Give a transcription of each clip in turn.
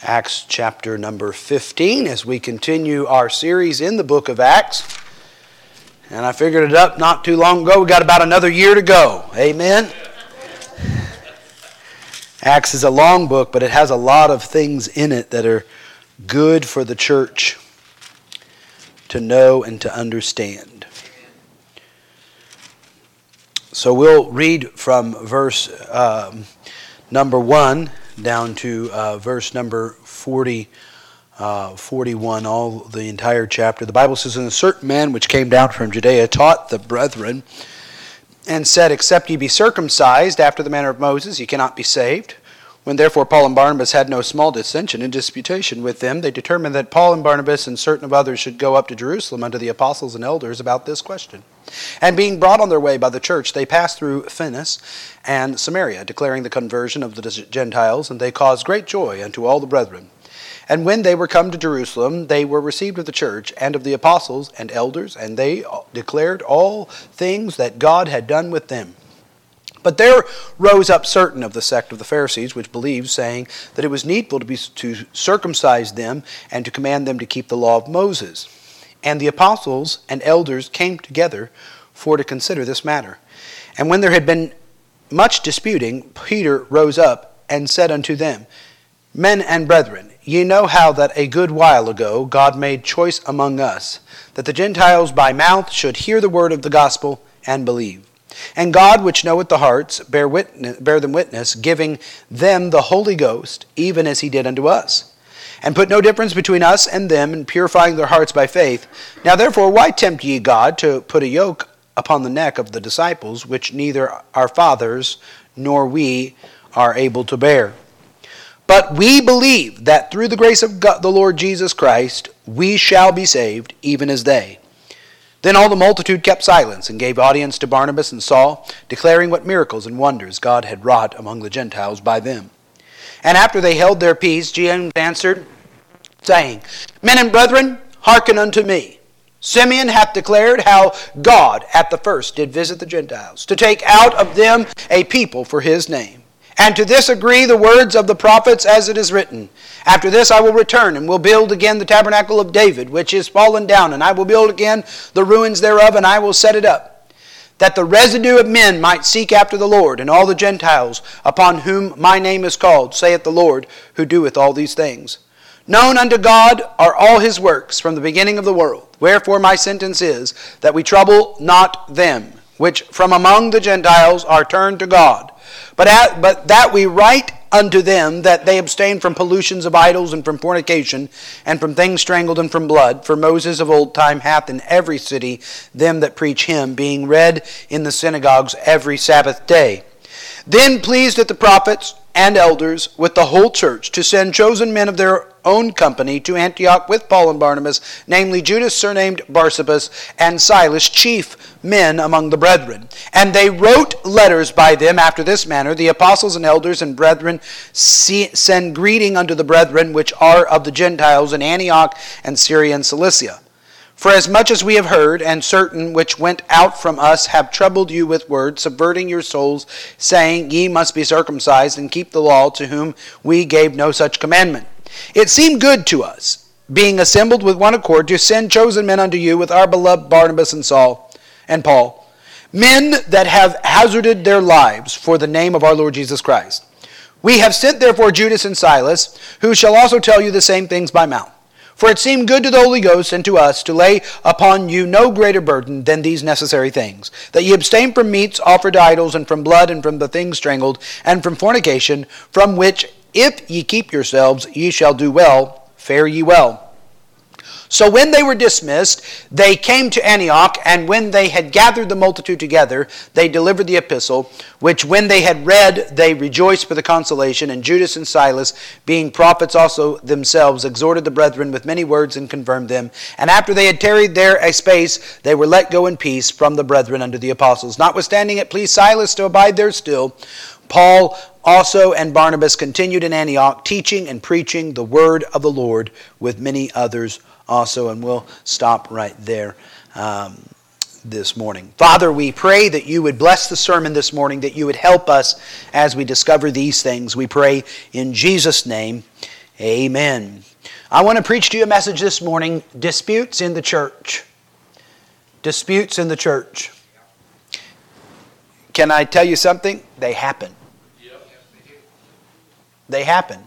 Acts chapter number 15 as we continue our series in the book of Acts. And I figured it up not too long ago. We got about another year to go. Amen? Acts is a long book, but it has a lot of things in it that are good for the church to know and to understand. So we'll read from verse number 1 down to verse number 41, all the entire chapter. The Bible says, "And a certain man which came down from Judea taught the brethren, and said, Except ye be circumcised after the manner of Moses, ye cannot be saved. When therefore Paul and Barnabas had no small dissension and disputation with them, they determined that Paul and Barnabas and certain of others should go up to Jerusalem unto the apostles and elders about this question. And being brought on their way by the church, they passed through Phoenicia and Samaria, declaring the conversion of the Gentiles, and they caused great joy unto all the brethren. And when they were come to Jerusalem, they were received of the church and of the apostles and elders, and they declared all things that God had done with them. But there rose up certain of the sect of the Pharisees, which believed, saying that it was needful to circumcise them and to command them to keep the law of Moses. And the apostles and elders came together for to consider this matter. And when there had been much disputing, Peter rose up and said unto them, Men and brethren, ye know how that a good while ago God made choice among us, that the Gentiles by mouth should hear the word of the gospel and believe. And God, which knoweth the hearts, bear them witness, giving them the Holy Ghost, even as he did unto us. And put no difference between us and them, in purifying their hearts by faith. Now therefore, why tempt ye God to put a yoke upon the neck of the disciples, which neither our fathers nor we are able to bear? But we believe that through the grace of God, the Lord Jesus Christ, we shall be saved, even as they. Then all the multitude kept silence, and gave audience to Barnabas and Saul, declaring what miracles and wonders God had wrought among the Gentiles by them. And after they held their peace, James answered, saying, Men and brethren, hearken unto me. Simeon hath declared how God at the first did visit the Gentiles, to take out of them a people for his name. And to this agree the words of the prophets, as it is written, After this I will return, and will build again the tabernacle of David, which is fallen down, and I will build again the ruins thereof, and I will set it up, that the residue of men might seek after the Lord, and all the Gentiles, upon whom my name is called, saith the Lord, who doeth all these things. Known unto God are all his works from the beginning of the world. Wherefore my sentence is, that we trouble not them, which from among the Gentiles are turned to God. But that we write unto them that they abstain from pollutions of idols and from fornication and from things strangled and from blood. For Moses of old time hath in every city them that preach him, being read in the synagogues every Sabbath day. Then pleased it the prophets and elders with the whole church to send chosen men of their own company to Antioch with Paul and Barnabas, namely Judas surnamed Barsabas, and Silas, chief men among the brethren. And they wrote letters by them after this manner, The apostles and elders and brethren send greeting unto the brethren which are of the Gentiles in Antioch and Syria and Cilicia. For as much as we have heard, and certain which went out from us have troubled you with words, subverting your souls, saying, Ye must be circumcised and keep the law, to whom we gave no such commandment. It seemed good to us, being assembled with one accord, to send chosen men unto you with our beloved Barnabas and Saul and Paul, men that have hazarded their lives for the name of our Lord Jesus Christ. We have sent therefore Judas and Silas, who shall also tell you the same things by mouth. For it seemed good to the Holy Ghost and to us to lay upon you no greater burden than these necessary things, that ye abstain from meats offered to idols, and from blood, and from the things strangled, and from fornication, from which if ye keep yourselves, ye shall do well, fare ye well. So when they were dismissed, they came to Antioch, and when they had gathered the multitude together, they delivered the epistle, which when they had read, they rejoiced for the consolation. And Judas and Silas, being prophets also themselves, exhorted the brethren with many words and confirmed them. And after they had tarried there a space, they were let go in peace from the brethren unto the apostles. Notwithstanding it pleased Silas to abide there still, Paul also and Barnabas continued in Antioch, teaching and preaching the word of the Lord with many others also. And we'll stop right there this morning. Father, we pray that you would bless the sermon this morning, that you would help us as we discover these things. We pray in Jesus' name. Amen. I want to preach to you a message this morning, disputes in the church. Disputes in the church. Can I tell you something? They happen. They happen.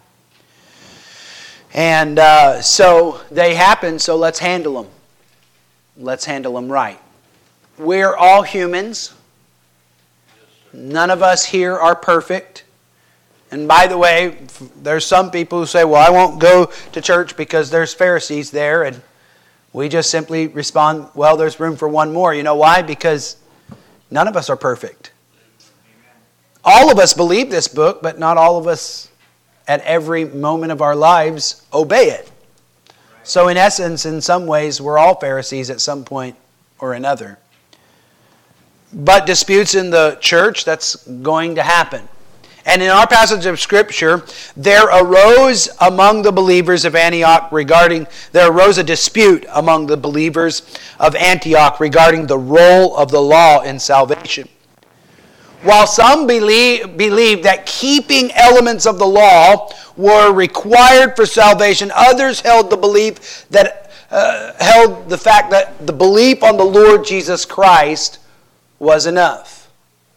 And so they happen, so let's handle them. Let's handle them right. We're all humans. None of us here are perfect. And by the way, there's some people who say, well, I won't go to church because there's Pharisees there. And we just simply respond, well, there's room for one more. You know why? Because none of us are perfect. All of us believe this book, but not all of us at every moment of our lives obey it. So in essence, in some ways, we're all Pharisees at some point or another. But disputes in the church, that's going to happen. And in our passage of Scripture, there arose among the believers of Antioch there arose a dispute among the believers of Antioch regarding the role of the law in salvation. While some believed that keeping elements of the law were required for salvation, others held the belief that held the fact that the belief on the Lord Jesus Christ was enough.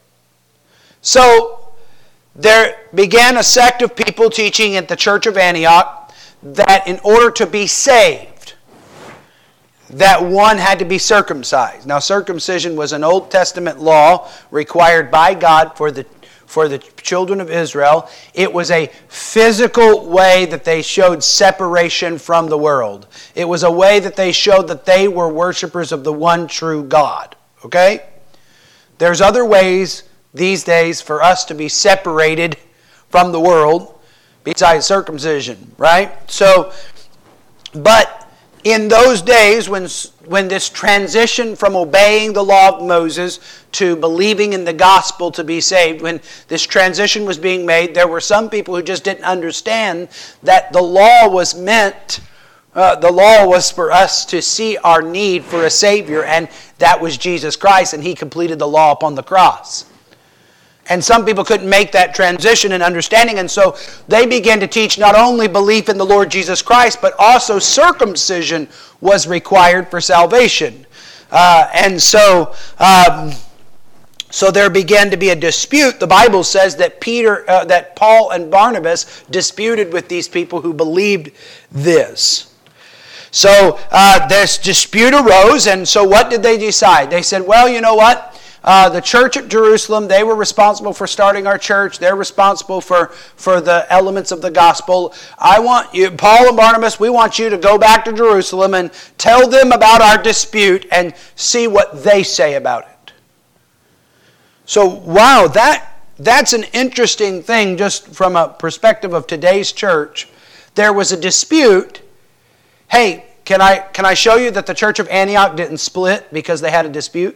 So there began a sect of people teaching at the church of Antioch that in order to be saved, that one had to be circumcised. Now, circumcision was an Old Testament law required by God for the children of Israel. It was a physical way that they showed separation from the world. It was a way that they showed that they were worshipers of the one true God. Okay? There's other ways these days for us to be separated from the world besides circumcision, right? So, but in those days when this transition from obeying the law of Moses to believing in the gospel to be saved, when this transition was being made, there were some people who just didn't understand that the law was for us to see our need for a Savior, and that was Jesus Christ, and He completed the law upon the cross. And some people couldn't make that transition in understanding, and so they began to teach not only belief in the Lord Jesus Christ, but also circumcision was required for salvation. So there began to be a dispute. The Bible says that that Paul and Barnabas disputed with these people who believed this. So this dispute arose, and so what did they decide? They said, well, you know what? The church at Jerusalem, they were responsible for starting our church. They're responsible for the elements of the gospel. I want you, Paul and Barnabas, we want you to go back to Jerusalem and tell them about our dispute and see what they say about it. So, wow, that's an interesting thing just from a perspective of today's church. There was a dispute. Hey, can I show you that the church of Antioch didn't split because they had a dispute?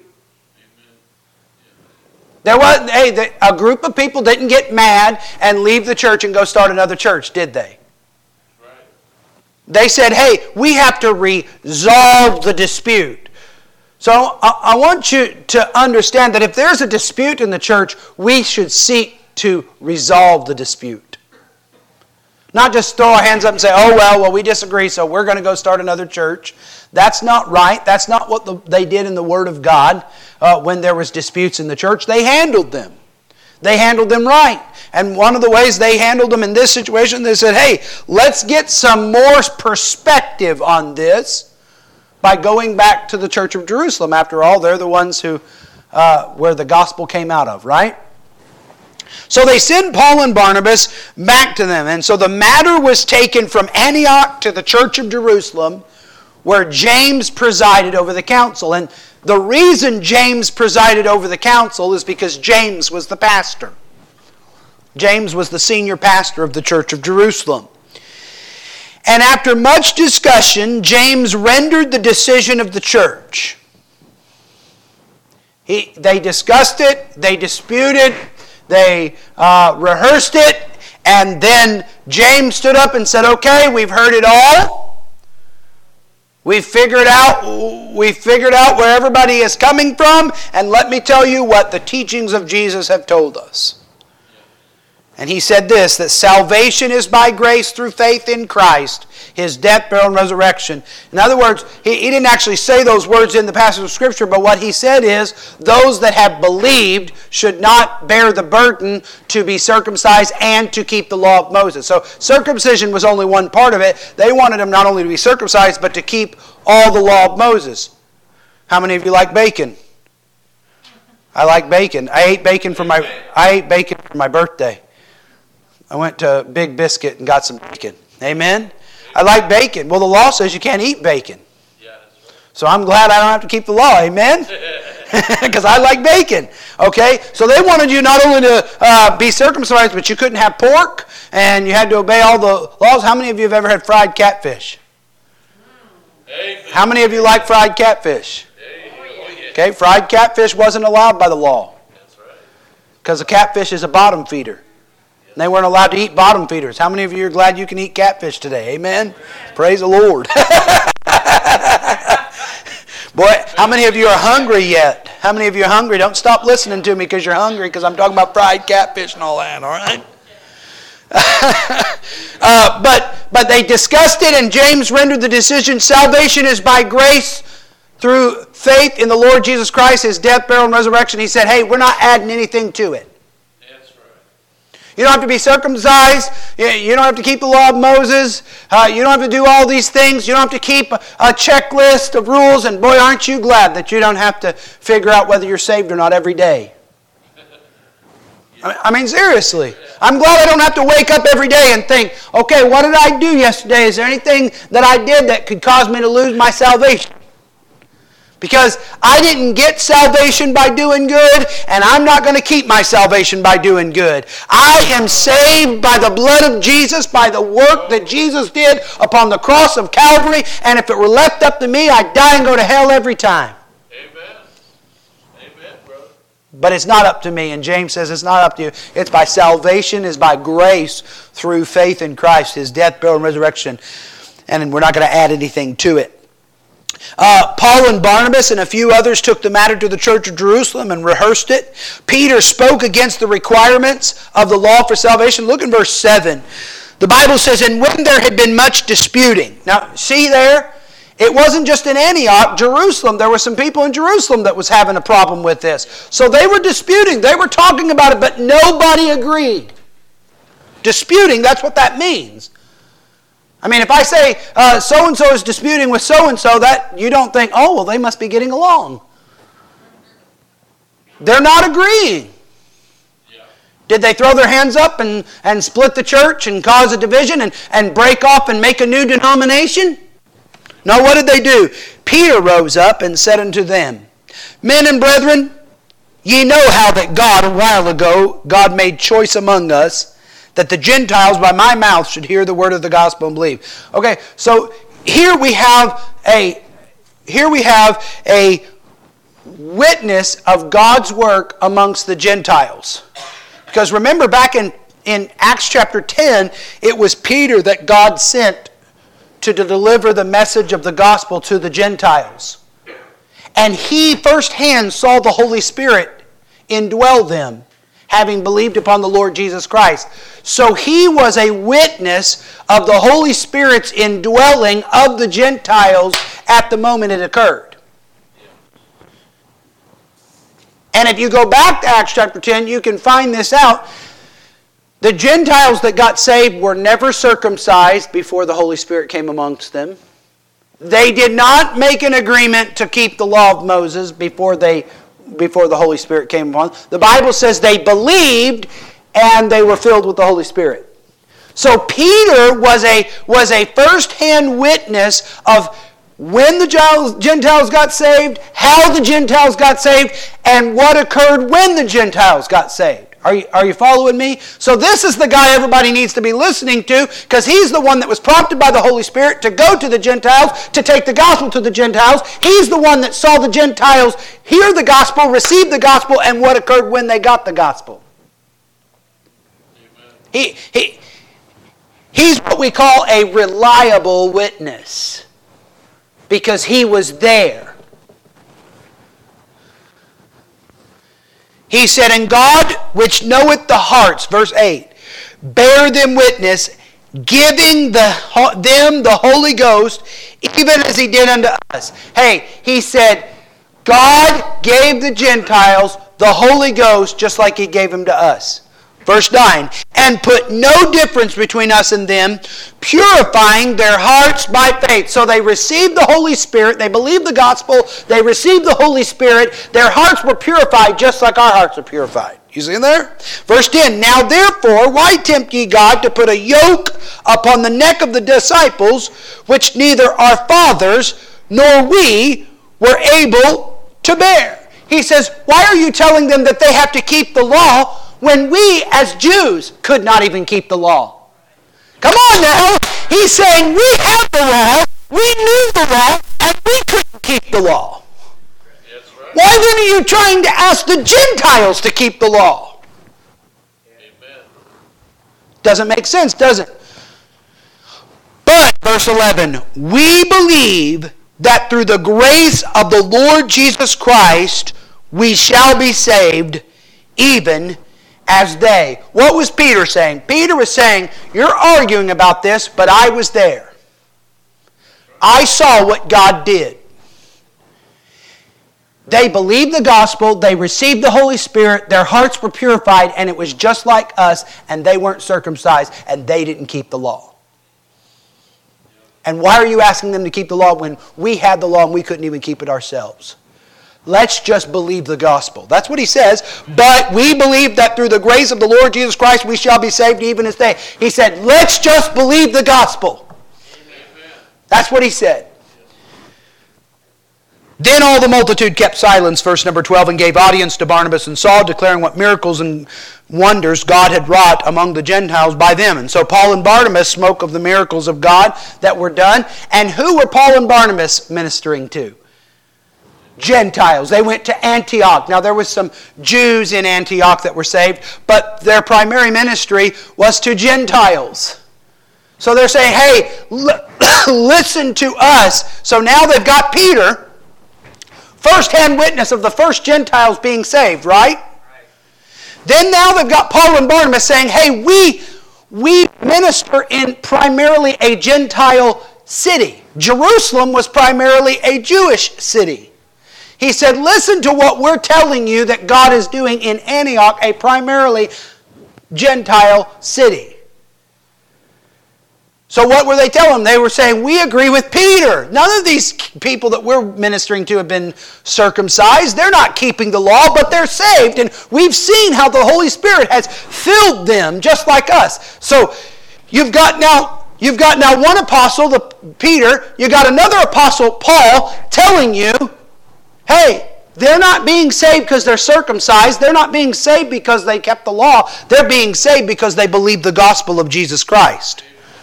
A group of people didn't get mad and leave the church and go start another church, did they? Right. They said, hey, we have to resolve the dispute. So I want you to understand that if there's a dispute in the church, we should seek to resolve the dispute. Not just throw our hands up and say, oh, well, we disagree, so we're going to go start another church. That's not right. That's not what they did in the Word of God when there was disputes in the church. They handled them. They handled them right. And one of the ways they handled them in this situation, they said, hey, let's get some more perspective on this by going back to the church of Jerusalem. After all, they're the ones who where the gospel came out of, right? So they sent Paul and Barnabas back to them. And so the matter was taken from Antioch to the church of Jerusalem, where James presided over the council. And the reason James presided over the council is because James was the pastor. James was the senior pastor of the church of Jerusalem. And after much discussion, James rendered the decision of the church. They discussed it, they disputed, they rehearsed it, and then James stood up and said, okay, we've heard it all. We've figured out where everybody is coming from, and let me tell you what the teachings of Jesus have told us. And he said this, that salvation is by grace through faith in Christ, His death, burial, and resurrection. In other words, he didn't actually say those words in the passage of Scripture, but what he said is, those that have believed should not bear the burden to be circumcised and to keep the law of Moses. So circumcision was only one part of it. They wanted them not only to be circumcised, but to keep all the law of Moses. How many of you like bacon? I like bacon. I ate bacon for my birthday. I went to Big Biscuit and got some bacon. Amen? I like bacon. Well, the law says you can't eat bacon. Yeah, that's right. So I'm glad I don't have to keep the law. Amen? Because I like bacon. Okay? So they wanted you not only to be circumcised, but you couldn't have pork, and you had to obey all the laws. How many of you have ever had fried catfish? Amen. How many of you like fried catfish? Okay, fried catfish wasn't allowed by the law. That's right. Because a catfish is a bottom feeder. And they weren't allowed to eat bottom feeders. How many of you are glad you can eat catfish today? Amen? Praise the Lord. Boy, how many of you are hungry yet? How many of you are hungry? Don't stop listening to me because you're hungry, because I'm talking about fried catfish and all that, all right? But they discussed it, and James rendered the decision, salvation is by grace through faith in the Lord Jesus Christ, His death, burial, and resurrection. He said, hey, we're not adding anything to it. You don't have to be circumcised. You don't have to keep the law of Moses. You don't have to do all these things. You don't have to keep a checklist of rules. And boy, aren't you glad that you don't have to figure out whether you're saved or not every day. I mean, seriously. I'm glad I don't have to wake up every day and think, okay, what did I do yesterday? Is there anything that I did that could cause me to lose my salvation? Because I didn't get salvation by doing good, and I'm not going to keep my salvation by doing good. I am saved by the blood of Jesus, by the work that Jesus did upon the cross of Calvary, and if it were left up to me, I'd die and go to hell every time. Amen. Amen, brother. But it's not up to me, and James says it's not up to you. It's by salvation, is by grace through faith in Christ, His death, burial, and resurrection, and we're not going to add anything to it. Paul and Barnabas and a few others took the matter to the church of Jerusalem and rehearsed it. Peter spoke against the requirements of the law for salvation. Look in verse 7. The Bible says, and when there had been much disputing. Now, see there? It wasn't just in Antioch, Jerusalem. There were some people in Jerusalem that was having a problem with this. So they were disputing. They were talking about it, but nobody agreed. Disputing, that's what that means. I mean, if I say so-and-so is disputing with so-and-so, that you don't think, oh, well, they must be getting along. They're not agreeing. Yeah. Did they throw their hands up and split the church and cause a division and break off and make a new denomination? No, what did they do? Peter rose up and said unto them, men and brethren, ye know how that God, a while ago, God made choice among us, that the Gentiles by my mouth should hear the word of the gospel and believe. Okay, so here we have a witness of God's work amongst the Gentiles. Because remember back in Acts chapter 10, it was Peter that God sent to deliver the message of the gospel to the Gentiles. And he firsthand saw the Holy Spirit indwell them, having believed upon the Lord Jesus Christ. So he was a witness of the Holy Spirit's indwelling of the Gentiles at the moment it occurred. And if you go back to Acts chapter 10, you can find this out. The Gentiles that got saved were never circumcised before the Holy Spirit came amongst them. They did not make an agreement to keep the law of Moses before the Holy Spirit came upon them. The Bible says they believed and they were filled with the Holy Spirit. So Peter was a first-hand witness of when the Gentiles got saved, how the Gentiles got saved, and what occurred when the Gentiles got saved. Are you following me? So this is the guy everybody needs to be listening to, because he's the one that was prompted by the Holy Spirit to go to the Gentiles, to take the gospel to the Gentiles. He's the one that saw the Gentiles hear the gospel, receive the gospel, and what occurred when they got the gospel. He's what we call a reliable witness, because he was there. He said, and God, which knoweth the hearts, verse 8, bear them witness, giving them the Holy Ghost, even as he did unto us. Hey, he said, God gave the Gentiles the Holy Ghost just like he gave him to us. Verse 9, and put no difference between us and them, purifying their hearts by faith. So they received the Holy Spirit, they believed the gospel, they received the Holy Spirit, their hearts were purified just like our hearts are purified. You see there? Verse 10, now therefore, why tempt ye God to put a yoke upon the neck of the disciples, which neither our fathers nor we were able to bear? He says, why are you telling them that they have to keep the law when we as Jews could not even keep the law? Come on now. He's saying we have the law, we knew the law, and we couldn't keep the law. That's right. Why then are you trying to ask the Gentiles to keep the law? Amen. Doesn't make sense, does it? But, verse 11, we believe that through the grace of the Lord Jesus Christ we shall be saved, even as they. What was Peter saying? Peter was saying, you're arguing about this, but I was there. I saw what God did. They believed the gospel, they received the Holy Spirit, their hearts were purified, and it was just like us, and they weren't circumcised, and they didn't keep the law. And why are you asking them to keep the law when we had the law and we couldn't even keep it ourselves? Let's just believe the gospel. That's what he says. But we believe that through the grace of the Lord Jesus Christ we shall be saved even as they. He said, let's just believe the gospel. Amen. That's what he said. Then all the multitude kept silence, verse number 12, and gave audience to Barnabas and Saul, declaring what miracles and wonders God had wrought among the Gentiles by them. And so Paul and Barnabas spoke of the miracles of God that were done. And who were Paul and Barnabas ministering to? Gentiles. They went to Antioch. Now there was some Jews in Antioch that were saved, but their primary ministry was to Gentiles. So they're saying, hey, listen to us. So now they've got Peter, first-hand witness of the first Gentiles being saved, right? Then now they've got Paul and Barnabas saying, hey, we minister in primarily a Gentile city. Jerusalem was primarily a Jewish city. He said, listen to what we're telling you that God is doing in Antioch, a primarily Gentile city. So what were they telling them? They were saying, we agree with Peter. None of these people that we're ministering to have been circumcised. They're not keeping the law, but they're saved. And we've seen how the Holy Spirit has filled them just like us. So you've got now one apostle, Peter. You've got another apostle, Paul, telling you, hey, they're not being saved because they're circumcised. They're not being saved because they kept the law. They're being saved because they believe the gospel of Jesus Christ.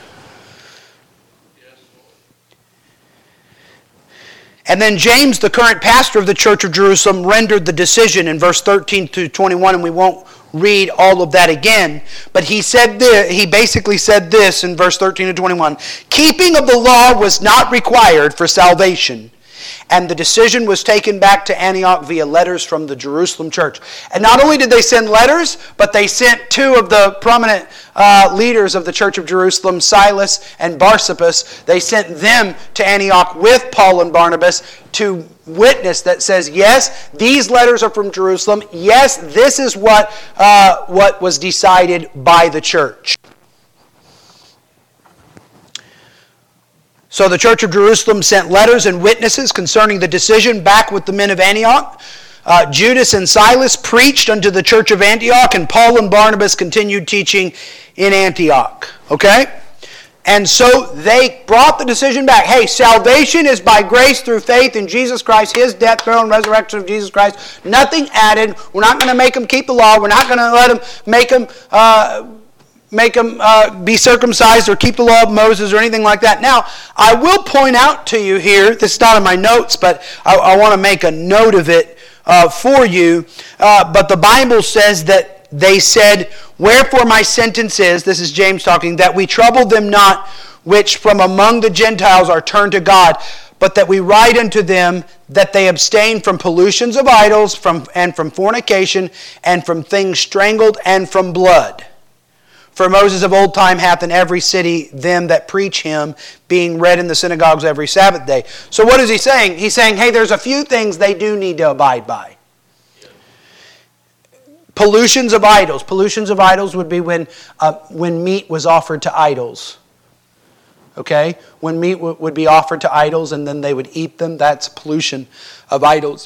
And then James, the current pastor of the church of Jerusalem, rendered the decision in verse 13 to 21, and we won't read all of that again. But he basically said this in verse 13 to 21. Keeping of the law was not required for salvation, and the decision was taken back to Antioch via letters from the Jerusalem church. And not only did they send letters, but they sent two of the prominent leaders of the church of Jerusalem, Silas and Barsabas. They sent them to Antioch with Paul and Barnabas to witness that says, yes, these letters are from Jerusalem. Yes, this is what was decided by the church. So the church of Jerusalem sent letters and witnesses concerning the decision back with the men of Antioch. Judas and Silas preached unto the church of Antioch, and Paul and Barnabas continued teaching in Antioch. Okay? And so they brought the decision back. Hey, salvation is by grace through faith in Jesus Christ, His death, burial, and resurrection of Jesus Christ. Nothing added. We're not going to make them keep the law. We're not going to let them make them be circumcised or keep the law of Moses or anything like that. Now, I will point out to you here, this is not in my notes, but I want to make a note of it for you. But the Bible says that they said, wherefore my sentence is, this is James talking, that we trouble them not which from among the Gentiles are turned to God, but that we write unto them that they abstain from pollutions of idols and from fornication and from things strangled and from blood. For Moses of old time hath in every city them that preach him, being read in the synagogues every Sabbath day. So what is he saying? He's saying, hey, there's a few things they do need to abide by. Pollutions of idols. Pollutions of idols would be when meat was offered to idols. Okay? When meat would be offered to idols and then they would eat them, that's pollution of idols.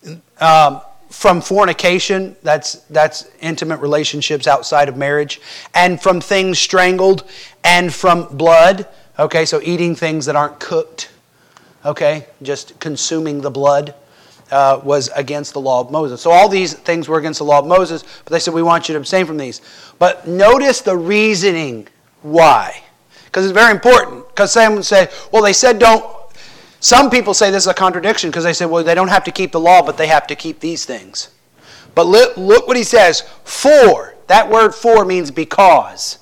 From fornication, that's intimate relationships outside of marriage. And from things strangled and from blood. Okay, so eating things that aren't cooked. Okay, just consuming the blood was against the law of Moses. So all these things were against the law of Moses, but they said, we want you to abstain from these. But notice the reasoning why. Because it's very important. Because some would say, well, they said don't. Some people say this is a contradiction because they say, well, they don't have to keep the law, but they have to keep these things. But look what he says. For. That word for means because.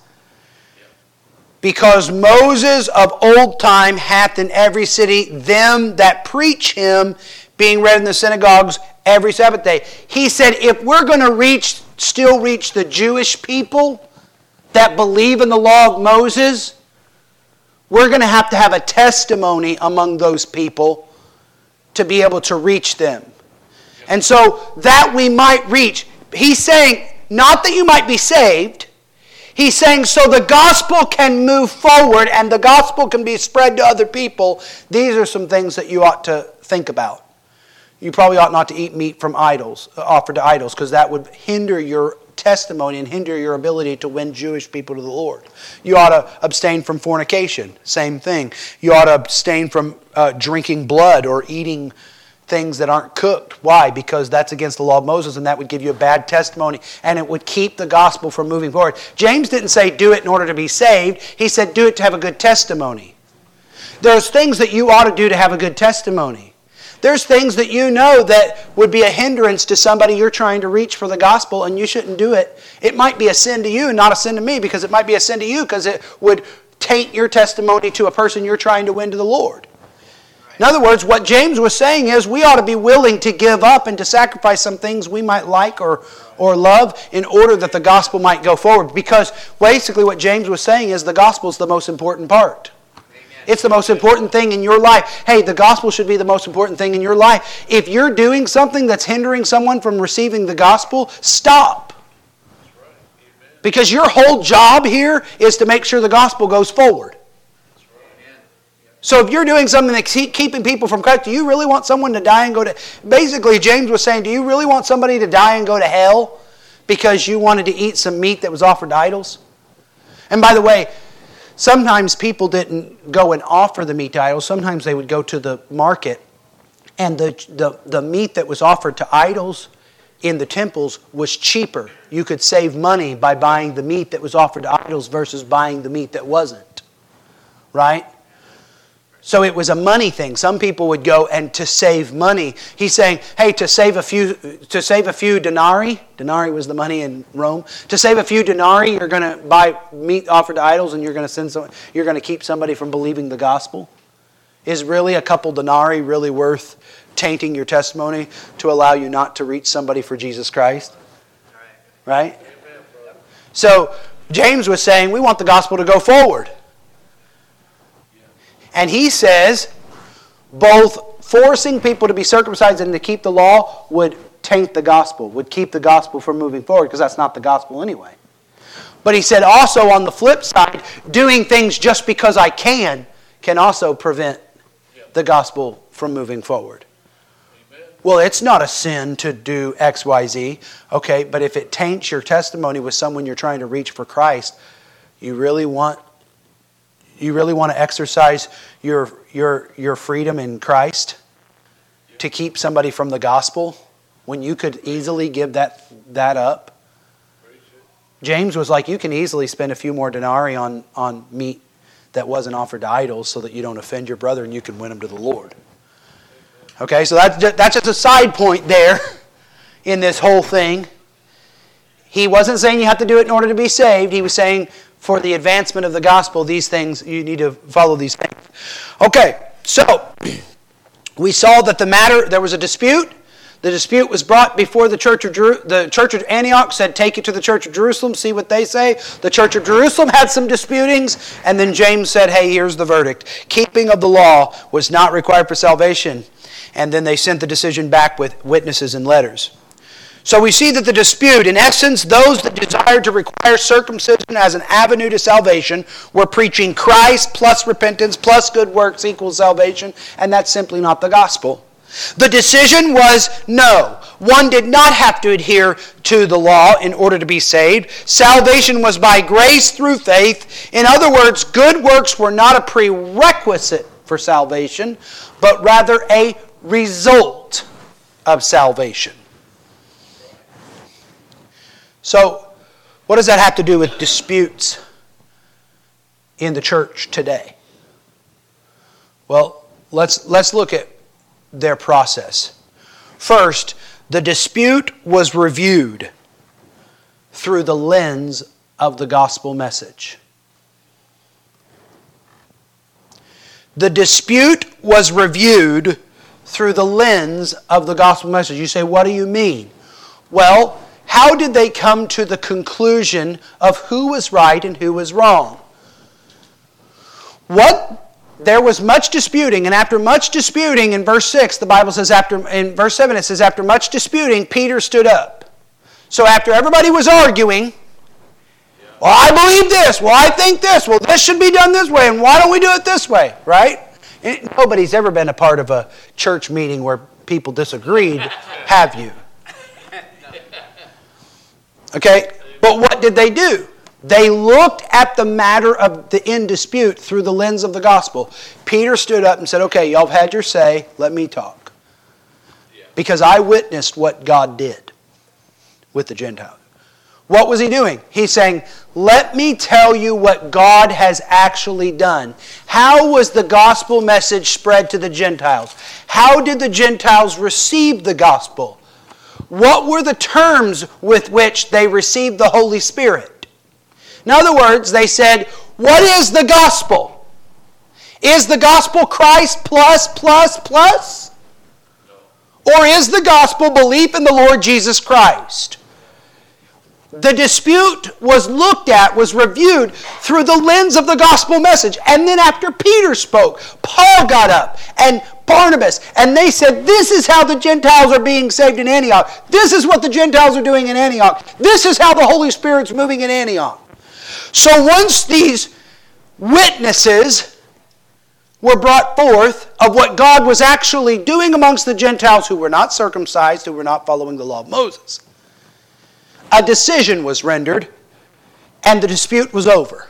Because Moses of old time hath in every city them that preach him, being read in the synagogues every Sabbath day. He said, if we're going to still reach the Jewish people that believe in the law of Moses, we're going to have a testimony among those people to be able to reach them. And so that we might reach. He's saying, not that you might be saved. He's saying so the gospel can move forward and the gospel can be spread to other people. These are some things that you ought to think about. You probably ought not to eat meat from idols, offered to idols, because that would hinder your testimony and hinder your ability to win Jewish people to the Lord. You ought to abstain from fornication. Same thing. You ought to abstain from drinking blood or eating things that aren't cooked. Why? Because that's against the law of Moses, and that would give you a bad testimony, and it would keep the gospel from moving forward. James didn't say do it in order to be saved. He said do it to have a good testimony. There's things that you ought to do to have a good testimony. There's things that you know that would be a hindrance to somebody you're trying to reach for the gospel, and you shouldn't do it. It might be a sin to you and not a sin to me, because it might be a sin to you because it would taint your testimony to a person you're trying to win to the Lord. In other words, what James was saying is we ought to be willing to give up and to sacrifice some things we might like or love in order that the gospel might go forward. Because basically what James was saying is the gospel is the most important part. It's the most important thing in your life. Hey, the gospel should be the most important thing in your life. If you're doing something that's hindering someone from receiving the gospel, stop. Because your whole job here is to make sure the gospel goes forward. So if you're doing something that's keeping people from Christ, do you really want someone to die and go to... Basically, James was saying, do you really want somebody to die and go to hell because you wanted to eat some meat that was offered to idols? And by the way, sometimes people didn't go and offer the meat to idols. Sometimes they would go to the market, and the meat that was offered to idols in the temples was cheaper. You could save money by buying the meat that was offered to idols versus buying the meat that wasn't. Right? So it was a money thing. Some people would go and to save money. He's saying, hey, to save a few denarii. Denarii was the money in Rome. To save a few denarii, you're going to buy meat offered to idols, and you're going to keep somebody from believing the gospel. Is really a couple denarii really worth tainting your testimony to allow you not to reach somebody for Jesus Christ? Right? So James was saying we want the gospel to go forward. And he says both forcing people to be circumcised and to keep the law would taint the gospel, would keep the gospel from moving forward, because that's not the gospel anyway. But he said also on the flip side, doing things just because I can also prevent the gospel from moving forward. Amen. Well, it's not a sin to do X, Y, Z. Okay, but if it taints your testimony with someone you're trying to reach for Christ, you really want to exercise your freedom in Christ to keep somebody from the gospel when you could easily give that up? James was like, you can easily spend a few more denarii on meat that wasn't offered to idols so that you don't offend your brother and you can win them to the Lord. Okay, so that's just a side point there in this whole thing. He wasn't saying you have to do it in order to be saved. He was saying for the advancement of the gospel, these things, you need to follow these things. Okay, so we saw that there was a dispute. The dispute was brought before the church of Antioch said, take it to the church of Jerusalem, see what they say. The church of Jerusalem had some disputings, and then James said, hey, here's the verdict. Keeping of the law was not required for salvation. And then they sent the decision back with witnesses and letters. So we see that the dispute, in essence, those that desired to require circumcision as an avenue to salvation were preaching Christ plus repentance plus good works equals salvation, and that's simply not the gospel. The decision was no. One did not have to adhere to the law in order to be saved. Salvation was by grace through faith. In other words, good works were not a prerequisite for salvation, but rather a result of salvation. So, what does that have to do with disputes in the church today? Well, let's look at their process. First, the dispute was reviewed through the lens of the gospel message. The dispute was reviewed through the lens of the gospel message. You say, what do you mean? Well, how did they come to the conclusion of who was right and who was wrong? There was much disputing, and after much disputing, in verse 6, the Bible says, in verse 7, it says, after much disputing, Peter stood up. So after everybody was arguing, well, I believe this, well, I think this, well, this should be done this way, and why don't we do it this way, right? Nobody's ever been a part of a church meeting where people disagreed, have you? Okay, but what did they do? They looked at the matter in dispute through the lens of the gospel. Peter stood up and said, okay, y'all have had your say, let me talk. Because I witnessed what God did with the Gentiles. What was he doing? He's saying, let me tell you what God has actually done. How was the gospel message spread to the Gentiles? How did the Gentiles receive the gospel? What were the terms with which they received the Holy Spirit? In other words, they said, what is the gospel? Is the gospel Christ plus, plus, plus? Or is the gospel belief in the Lord Jesus Christ? The dispute was looked at, was reviewed through the lens of the gospel message. And then after Peter spoke, Paul got up and Barnabas, and they said, this is how the Gentiles are being saved in Antioch. This is what the Gentiles are doing in Antioch. This is how the Holy Spirit's moving in Antioch. So once these witnesses were brought forth of what God was actually doing amongst the Gentiles who were not circumcised, who were not following the law of Moses, a decision was rendered and the dispute was over.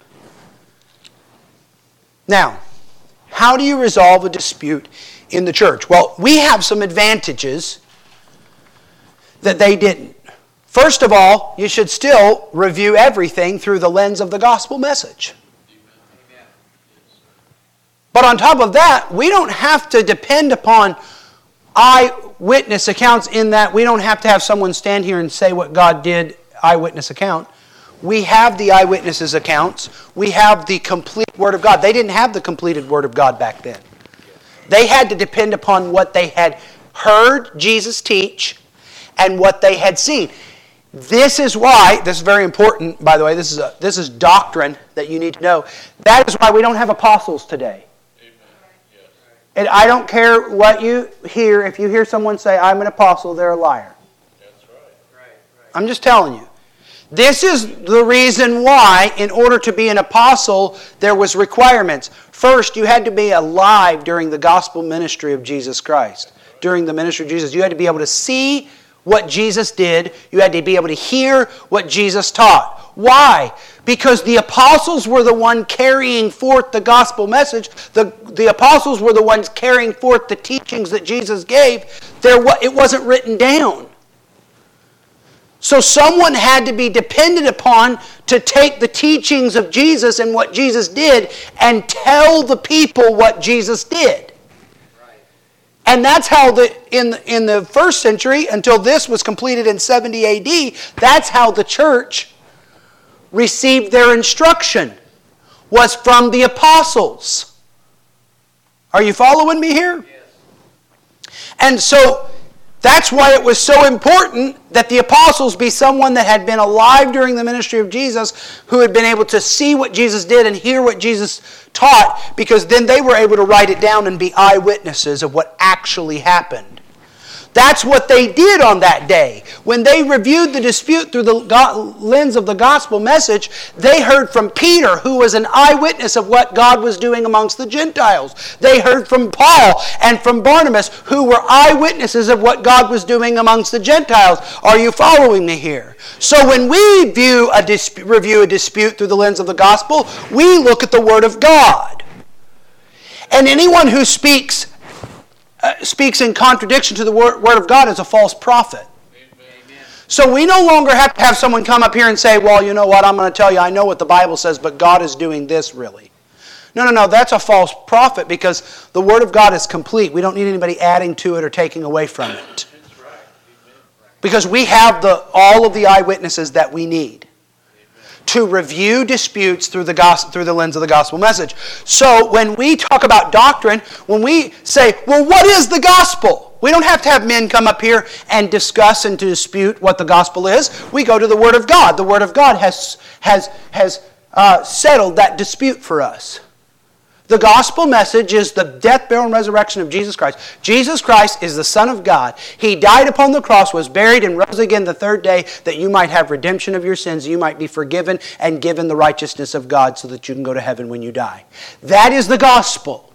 Now, how do you resolve a dispute in the church? Well, we have some advantages that they didn't. First of all, you should still review everything through the lens of the gospel message. Amen. But on top of that, we don't have to depend upon eyewitness accounts in that we don't have to have someone stand here and say what God did, eyewitness account. We have the eyewitnesses' accounts. We have the complete Word of God. They didn't have the completed Word of God back then. They had to depend upon what they had heard Jesus teach and what they had seen. This is why, this is very important, by the way, this is doctrine that you need to know. That is why we don't have apostles today. Amen. Yes. And I don't care what you hear. If you hear someone say, I'm an apostle, they're a liar. That's right. I'm just telling you. This is the reason why, in order to be an apostle, there was requirements. First, you had to be alive during the gospel ministry of Jesus Christ. During the ministry of Jesus, you had to be able to see what Jesus did. You had to be able to hear what Jesus taught. Why? Because the apostles were the one carrying forth the gospel message. The apostles were the ones carrying forth the teachings that Jesus gave. It wasn't written down. So someone had to be depended upon to take the teachings of Jesus and what Jesus did and tell the people what Jesus did. And that's how in the first century, until this was completed in 70 AD, that's how the church received their instruction, was from the apostles. Are you following me here? Yes. And so That's why it was so important that the apostles be someone that had been alive during the ministry of Jesus, who had been able to see what Jesus did and hear what Jesus taught, because then they were able to write it down and be eyewitnesses of what actually happened. That's what they did on that day. When they reviewed the dispute through the lens of the gospel message, they heard from Peter, who was an eyewitness of what God was doing amongst the Gentiles. They heard from Paul and from Barnabas, who were eyewitnesses of what God was doing amongst the Gentiles. Are you following me here? So when we review a dispute through the lens of the gospel, we look at the Word of God. And anyone who speaks in contradiction to the Word of God is a false prophet. Amen. So we no longer have to have someone come up here and say, well, you know what, I'm going to tell you, I know what the Bible says, but God is doing this really. No, that's a false prophet, because the Word of God is complete. We don't need anybody adding to it or taking away from it. Because we have all of the eyewitnesses that we need to review disputes through the lens of the gospel message. So when we talk about doctrine, when we say, well, what is the gospel? We don't have to have men come up here and discuss and to dispute what the gospel is. We go to the Word of God. The Word of God has settled that dispute for us. The gospel message is the death, burial, and resurrection of Jesus Christ. Jesus Christ is the Son of God. He died upon the cross, was buried, and rose again the third day, that you might have redemption of your sins, you might be forgiven and given the righteousness of God, so that you can go to heaven when you die. That is the gospel.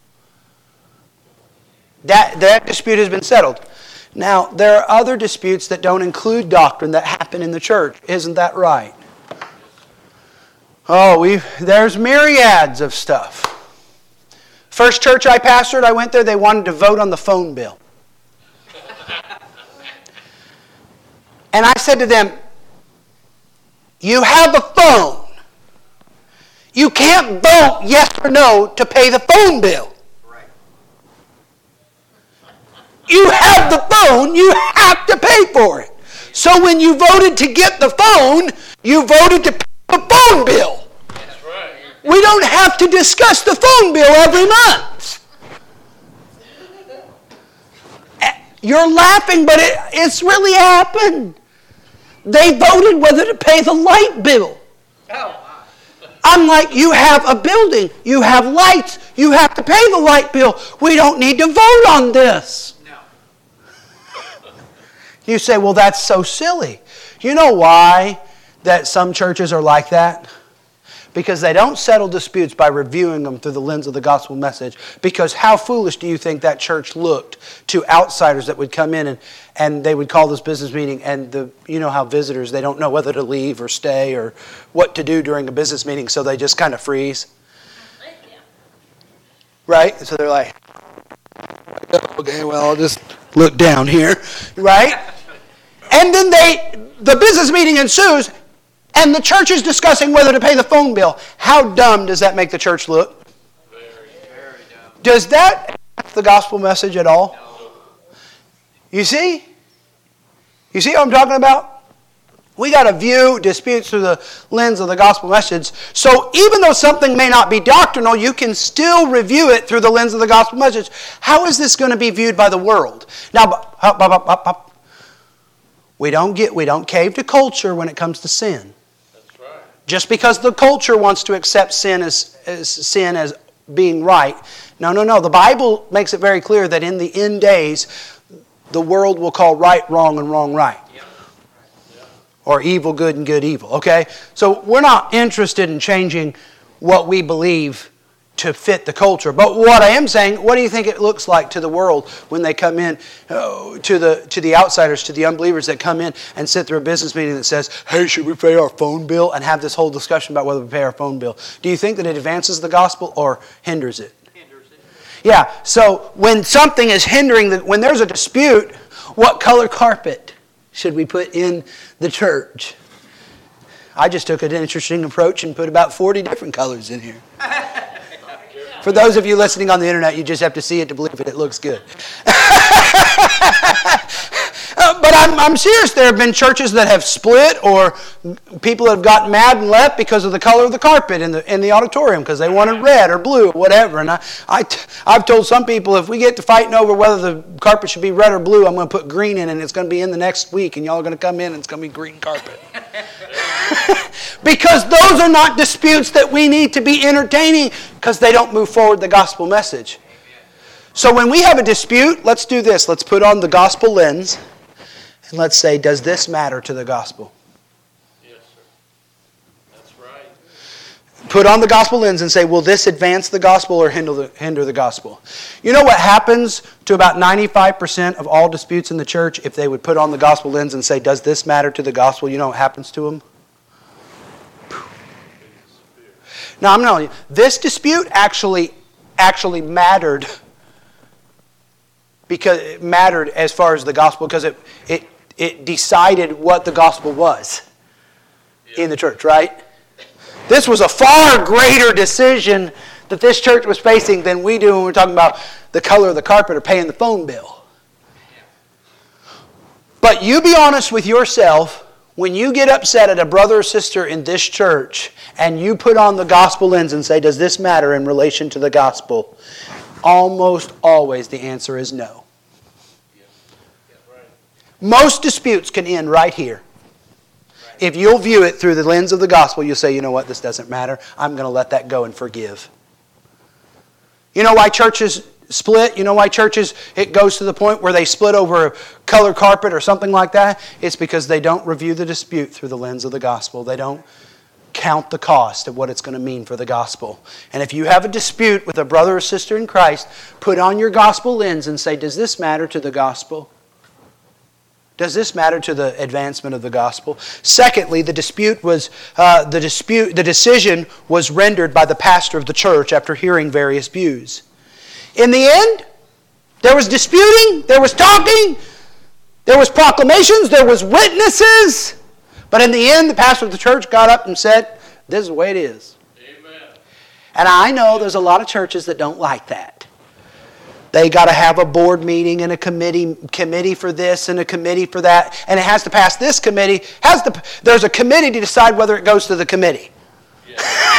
That dispute has been settled. Now, there are other disputes that don't include doctrine that happen in the church. Isn't that right? There's myriads of stuff. First church I pastored, I went there, they wanted to vote on the phone bill. And I said to them, you have a phone. You can't vote yes or no to pay the phone bill. Right. You have the phone, you have to pay for it. So when you voted to get the phone, you voted to pay the phone bill. We don't have to discuss the phone bill every month. You're laughing, but it's really happened. They voted whether to pay the light bill. I'm like, you have a building, you have lights, you have to pay the light bill. We don't need to vote on this. No. You say, well, that's so silly. You know why that some churches are like that? Because they don't settle disputes by reviewing them through the lens of the gospel message. Because how foolish do you think that church looked to outsiders that would come in and they would call this business meeting, and you know how visitors, they don't know whether to leave or stay or what to do during a business meeting, so they just kind of freeze. Right? So they're like, okay, well, I'll just look down here. Right? And then the business meeting ensues, and the church is discussing whether to pay the phone bill. How dumb does that make the church look? Very dumb. Does that affect the gospel message at all? No. You see? You see what I'm talking about? We got to view disputes through the lens of the gospel message. So even though something may not be doctrinal, you can still review it through the lens of the gospel message. How is this going to be viewed by the world? Now, we don't cave to culture when it comes to sin. Just because the culture wants to accept sin as being right. No. The Bible makes it very clear that in the end days, the world will call right wrong and wrong right. Yep. Or evil good and good evil. Okay? So we're not interested in changing what we believe to fit the culture. But what I am saying, what do you think it looks like to the world when they come in, to the outsiders, to the unbelievers that come in and sit through a business meeting that says, hey, should we pay our phone bill? And have this whole discussion about whether we pay our phone bill. Do you think that it advances the gospel or hinders it? Hinders it. Yeah, so when something is hindering, when there's a dispute, what color carpet should we put in the church? I just took an interesting approach and put about 40 different colors in here. For those of you listening on the internet, you just have to see it to believe it. It looks good. But I'm I'm serious. There have been churches that have split, or people that have gotten mad and left because of the color of the carpet in the auditorium, because they wanted red or blue or whatever. And I've told some people, if we get to fighting over whether the carpet should be red or blue, I'm going to put green in, and it's going to be in the next week, and y'all are going to come in, and it's going to be green carpet. Because those are not disputes that we need to be entertaining, because they don't move forward the gospel message. So when we have a dispute, let's do this. Let's put on the gospel lens, and let's say, does this matter to the gospel? Yes, sir. That's right. Put on the gospel lens and say, will this advance the gospel or hinder the gospel? You know what happens to about 95% of all disputes in the church if they would put on the gospel lens and say, does this matter to the gospel? You know what happens to them? Now, I'm telling you, this dispute actually mattered, because it mattered as far as the gospel, because it decided what the gospel was in the church, right? This was a far greater decision that this church was facing than we do when we're talking about the color of the carpet or paying the phone bill. But you be honest with yourself. When you get upset at a brother or sister in this church and you put on the gospel lens and say, does this matter in relation to the gospel? Almost always the answer is no. Most disputes can end right here. If you'll view it through the lens of the gospel, you'll say, you know what, this doesn't matter. I'm going to let that go and forgive. You know why churches split? You know why churches, it goes to the point where they split over a color carpet or something like that? It's because they don't review the dispute through the lens of the gospel. They don't count the cost of what it's going to mean for the gospel. And if you have a dispute with a brother or sister in Christ, put on your gospel lens and say, does this matter to the gospel? Does this matter to the advancement of the gospel? Secondly, the decision was rendered by the pastor of the church after hearing various views. In the end, there was disputing, there was talking, there was proclamations, there was witnesses. But in the end, the pastor of the church got up and said, this is the way it is. Amen. And I know there's a lot of churches that don't like that. They got to have a board meeting and a committee for this and a committee for that. And it has to pass this committee. There's a committee to decide whether it goes to the committee. Yeah.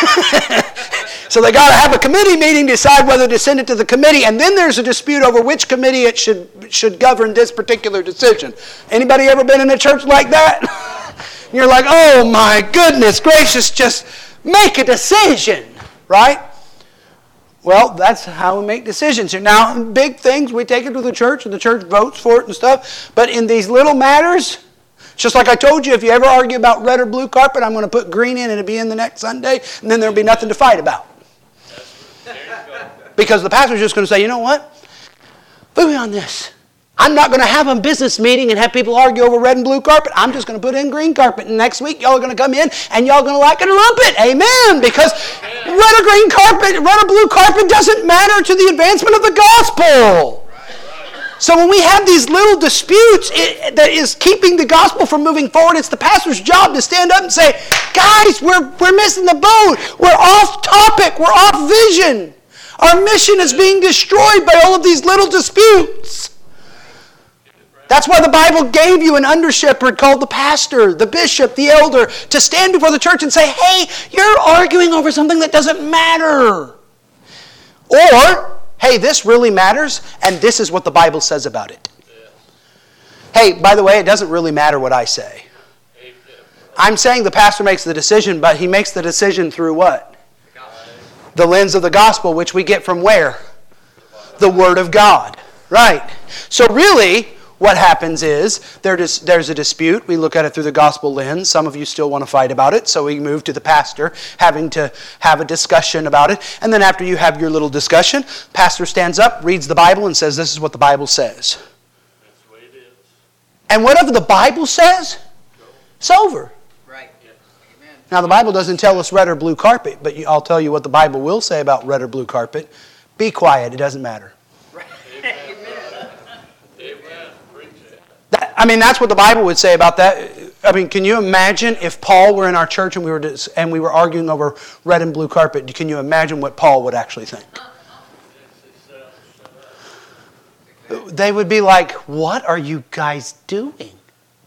So they got to have a committee meeting to decide whether to send it to the committee. And then there's a dispute over which committee it should govern this particular decision. Anybody ever been in a church like that? You're like, oh my goodness gracious, just make a decision, right? Well, that's how we make decisions here. Now, big things, we take it to the church, and the church votes for it and stuff. But in these little matters, just like I told you, if you ever argue about red or blue carpet, I'm going to put green in, and it'll be in the next Sunday, and then there'll be nothing to fight about. There you go. Because the pastor's just going to say, you know what? Put me on this. I'm not going to have a business meeting and have people argue over red and blue carpet. I'm just going to put in green carpet. And next week, y'all are going to come in and y'all are going to like it and lump it. Amen. Because red or green carpet, red or blue carpet doesn't matter to the advancement of the gospel. So when we have these little disputes that is keeping the gospel from moving forward, it's the pastor's job to stand up and say, guys, we're missing the boat. We're off topic. We're off vision. Our mission is being destroyed by all of these little disputes. That's why the Bible gave you an under-shepherd called the pastor, the bishop, the elder, to stand before the church and say, hey, you're arguing over something that doesn't matter. Or, hey, this really matters, and this is what the Bible says about it. Hey, by the way, it doesn't really matter what I say. I'm saying the pastor makes the decision, but he makes the decision through what? The lens of the gospel, which we get from where? The Word of God. Right. So really, what happens is there's a dispute. We look at it through the gospel lens. Some of you still want to fight about it, so we move to the pastor having to have a discussion about it. And then after you have your little discussion, pastor stands up, reads the Bible, and says, this is what the Bible says. That's the way it is. And whatever the Bible says, it's over. Right. Yes. Amen. Now, the Bible doesn't tell us red or blue carpet, but I'll tell you what the Bible will say about red or blue carpet. Be quiet. It doesn't matter. Right. Amen. Amen. Preach it. That's what the Bible would say about that. I mean, can you imagine if Paul were in our church and we were arguing over red and blue carpet? Can you imagine what Paul would actually think? They would be like, what are you guys doing?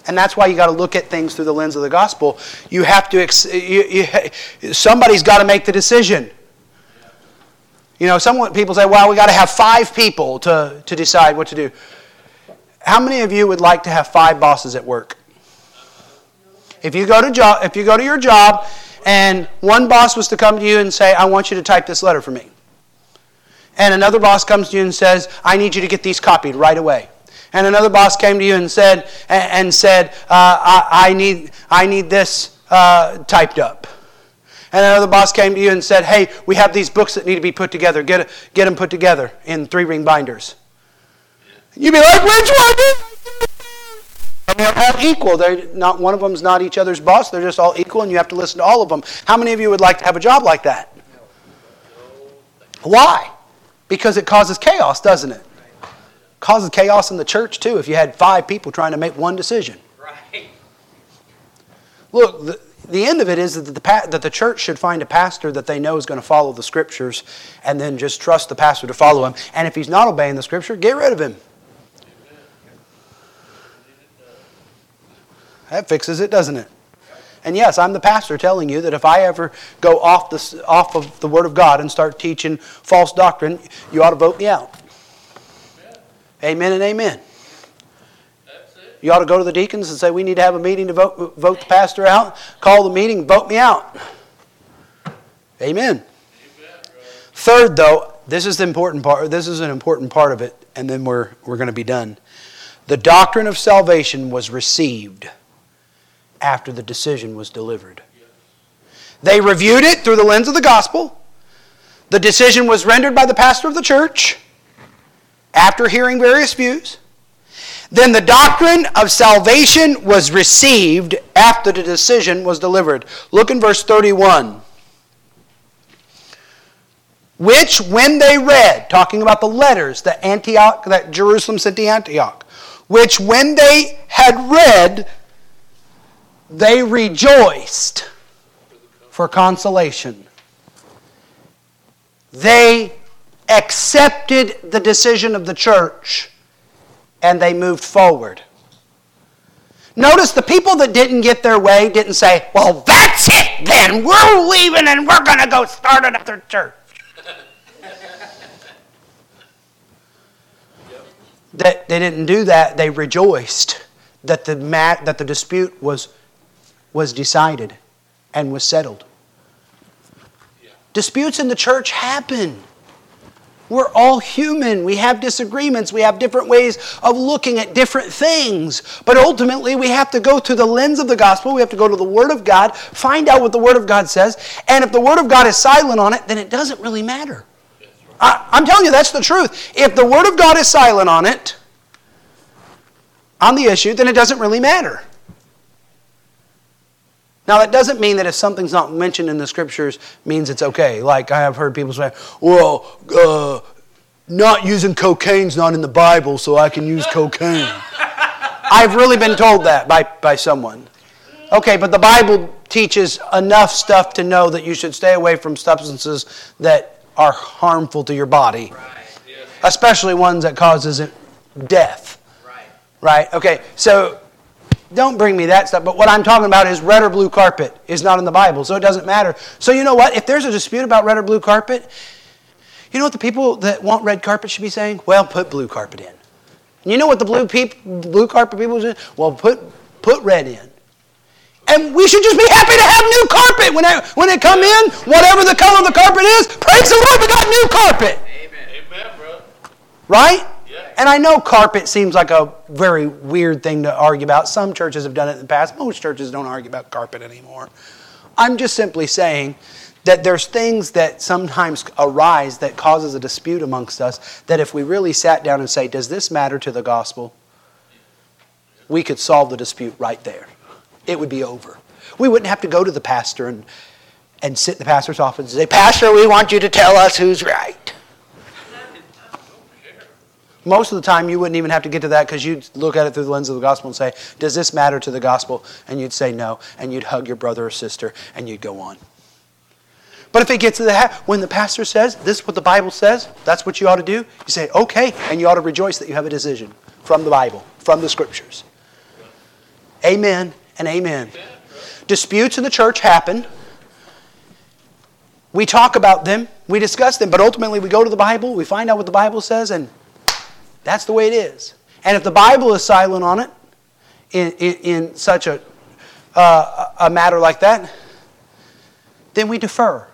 And that's why you got to look at things through the lens of the gospel. You have to, somebody's got to make the decision. You know, some people say, well, we got to have 5 people to decide what to do. How many of you would like to have 5 bosses at work? If you go to your job and one boss was to come to you and say, I want you to type this letter for me. And another boss comes to you and says, I need you to get these copied right away. And another boss came to you and said, I need this typed up. And another boss came to you and said, hey, we have these books that need to be put together. Get them put together in 3-ring binders. You'd be like, which one? And they're all equal. Not one of them's not each other's boss. They're just all equal, and you have to listen to all of them. How many of you would like to have a job like that? Why? Because it causes chaos, doesn't it? Causes chaos in the church too if you had 5 people trying to make one decision. Right. Look, the end of it is that the church should find a pastor that they know is going to follow the Scriptures and then just trust the pastor to follow him. And if he's not obeying the Scripture, get rid of him. That fixes it, doesn't it? And yes, I'm the pastor telling you that if I ever go off of the Word of God and start teaching false doctrine, you ought to vote me out. Amen and amen. That's it. You ought to go to the deacons and say, we need to have a meeting to vote the pastor out. Call the meeting, vote me out. Amen. Third, though, this is the important part. This is an important part of it, and then we're going to be done. The doctrine of salvation was received after the decision was delivered. They reviewed it through the lens of the gospel. The decision was rendered by the pastor of the church after hearing various views. Then the doctrine of salvation was received after the decision was delivered. Look in verse 31. Which when they read, talking about the letters that Jerusalem sent to Antioch, which when they had read, they rejoiced for consolation. They accepted the decision of the church and they moved forward. Notice the people that didn't get their way didn't say, well, that's it then. We're leaving and we're going to go start another church. They didn't do that. They rejoiced that the dispute was decided and was settled. Disputes in the church happen. We're all human. We have disagreements. We have different ways of looking at different things. But ultimately, we have to go through the lens of the gospel. We have to go to the Word of God, find out what the Word of God says. And if the Word of God is silent on it, then it doesn't really matter. I'm telling you, that's the truth. If the Word of God is silent on it, on the issue, then it doesn't really matter. Now, that doesn't mean that if something's not mentioned in the Scriptures means it's okay. Like I have heard people say, well, not using cocaine's not in the Bible, so I can use cocaine. I've really been told that by someone. Okay, but the Bible teaches enough stuff to know that you should stay away from substances that are harmful to your body. Right. Yes. Especially ones that causes death. Right. Right? Okay, so don't bring me that stuff. But what I'm talking about is red or blue carpet is not in the Bible, so it doesn't matter. So you know what? If there's a dispute about red or blue carpet, you know what the people that want red carpet should be saying? Well, put blue carpet in. And you know what the blue carpet people say? Well, put red in. And we should just be happy to have new carpet when it come in, whatever the color of the carpet is. Praise the Lord, we got new carpet. Amen. Amen, brother. Right? Yeah. And I know carpet seems like a very weird thing to argue about. Some churches have done it in the past. Most churches don't argue about carpet anymore. I'm just simply saying that there's things that sometimes arise that causes a dispute amongst us that if we really sat down and say, does this matter to the gospel? We could solve the dispute right there. It would be over. We wouldn't have to go to the pastor and sit in the pastor's office and say, Pastor, we want you to tell us who's right. Most of the time, you wouldn't even have to get to that because you'd look at it through the lens of the gospel and say, does this matter to the gospel? And you'd say no, and you'd hug your brother or sister, and you'd go on. But if it gets to that, when the pastor says, this is what the Bible says, that's what you ought to do, you say, okay, and you ought to rejoice that you have a decision from the Bible, from the Scriptures. Amen and amen. Disputes in the church happen. We talk about them. We discuss them. But ultimately we go to the Bible. We find out what the Bible says. And that's the way it is. And if the Bible is silent on it, in such a matter like that, then we defer.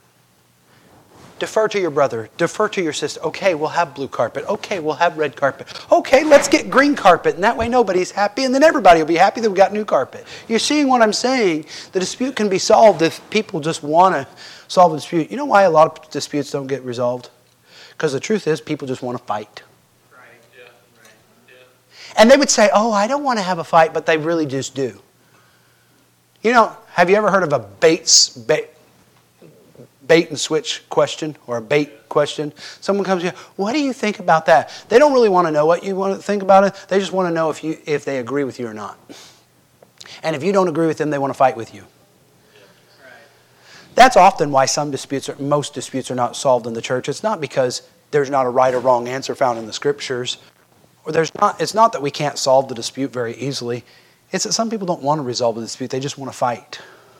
Defer to your brother. Defer to your sister. Okay, we'll have blue carpet. Okay, we'll have red carpet. Okay, let's get green carpet. And that way nobody's happy. And then everybody will be happy that we got new carpet. You're seeing what I'm saying? The dispute can be solved if people just want to solve a dispute. You know why a lot of disputes don't get resolved? Because the truth is people just want to fight. Right. Yeah. Right. Yeah. And they would say, oh, I don't want to have a fight, but they really just do. You know, have you ever heard of a bait and switch question or a bait question? Someone comes to you, what do you think about that? They don't really want to know what you want to think about it. They just want to know if they agree with you or not. And if you don't agree with them, they want to fight with you. Right. That's often why most disputes are not solved in the church. It's not because there's not a right or wrong answer found in the Scriptures. Or it's not that we can't solve the dispute very easily. It's that some people don't want to resolve the dispute. They just want to fight.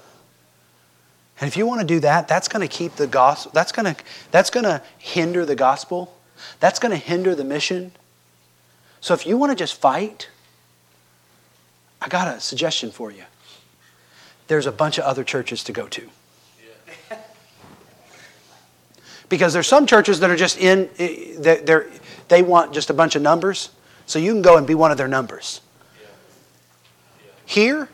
And if you want to do that, that's going to keep the gospel. That's going to hinder the gospel. That's going to hinder the mission. So if you want to just fight, I got a suggestion for you. There's a bunch of other churches to go to. Yeah. Because there's some churches that are just they want just a bunch of numbers, so you can go and be one of their numbers. Yeah. Yeah. Here,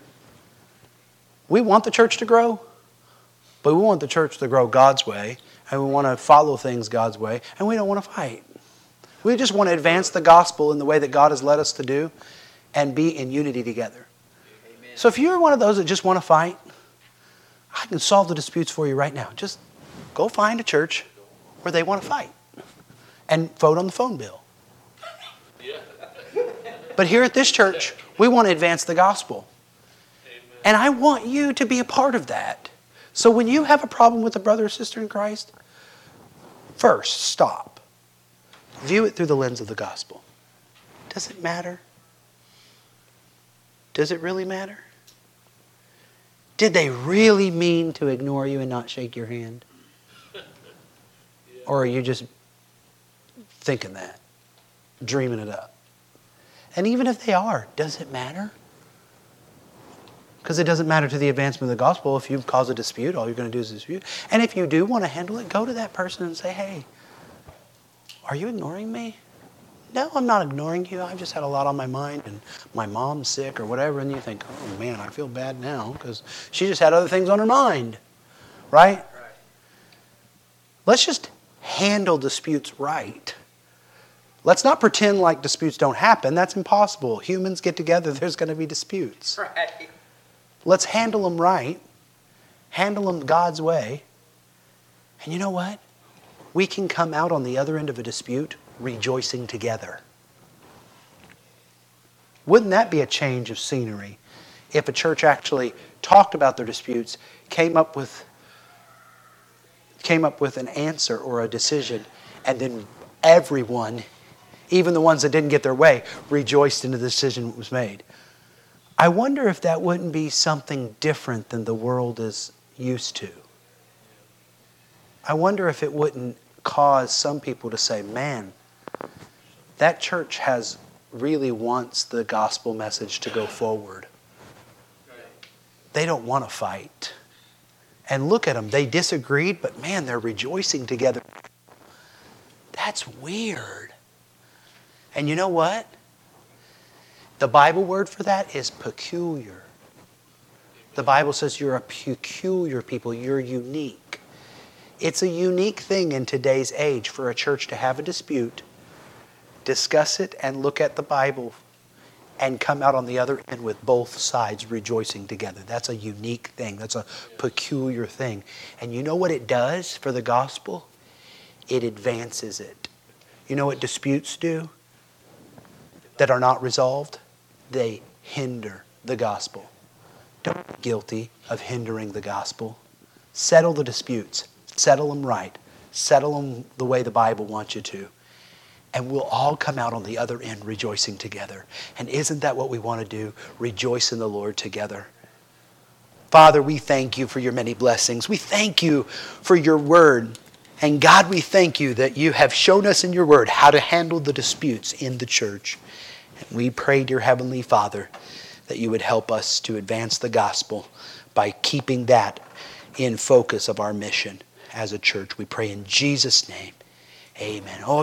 we want the church to grow. But we want the church to grow God's way, and we want to follow things God's way, and we don't want to fight. We just want to advance the gospel in the way that God has led us to do and be in unity together. Amen. So if you're one of those that just want to fight, I can solve the disputes for you right now. Just go find a church where they want to fight and vote on the phone bill. Yeah. But here at this church, we want to advance the gospel. Amen. And I want you to be a part of that. So when you have a problem with a brother or sister in Christ, first, stop. View it through the lens of the gospel. Does it matter? Does it really matter? Did they really mean to ignore you and not shake your hand? Or are you just thinking that, dreaming it up? And even if they are, does it matter? Because it doesn't matter to the advancement of the gospel. If you cause a dispute, all you're going to do is dispute. And if you do want to handle it, go to that person and say, hey, are you ignoring me? No, I'm not ignoring you. I've just had a lot on my mind and my mom's sick or whatever. And you think, oh man, I feel bad now because she just had other things on her mind. Right? Right. Let's just handle disputes right. Let's not pretend like disputes don't happen. That's impossible. Humans get together, there's going to be disputes. Right. Let's handle them right. Handle them God's way. And you know what? We can come out on the other end of a dispute rejoicing together. Wouldn't that be a change of scenery if a church actually talked about their disputes, came up with an answer or a decision, and then everyone, even the ones that didn't get their way, rejoiced in the decision that was made? I wonder if that wouldn't be something different than the world is used to. I wonder if it wouldn't cause some people to say, man, that church really wants the gospel message to go forward. They don't want to fight. And look at them. They disagreed, but man, they're rejoicing together. That's weird. And you know what? The Bible word for that is peculiar. The Bible says you're a peculiar people. You're unique. It's a unique thing in today's age for a church to have a dispute, discuss it, and look at the Bible, and come out on the other end with both sides rejoicing together. That's a unique thing. That's a peculiar thing. And you know what it does for the gospel? It advances it. You know what disputes do that are not resolved? They hinder the gospel. Don't be guilty of hindering the gospel. Settle the disputes. Settle them right. Settle them the way the Bible wants you to. And we'll all come out on the other end rejoicing together. And isn't that what we want to do? Rejoice in the Lord together. Father, we thank you for your many blessings. We thank you for your word. And God, we thank you that you have shown us in your word how to handle the disputes in the church. And we pray, dear Heavenly Father, that you would help us to advance the gospel by keeping that in focus of our mission as a church. We pray in Jesus' name. Amen. Oh,